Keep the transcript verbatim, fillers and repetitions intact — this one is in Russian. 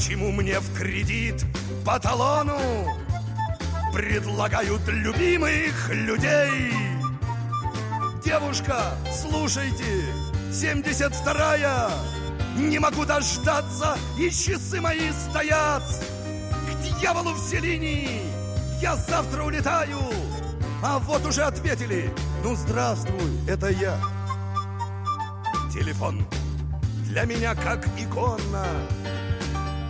Почему мне в кредит по талону предлагают любимых людей? Девушка, слушайте, семьдесят вторая, не могу дождаться, и часы мои стоят. К дьяволу все линии, я завтра улетаю. А вот уже ответили, ну здравствуй, это я. Телефон для меня как икона.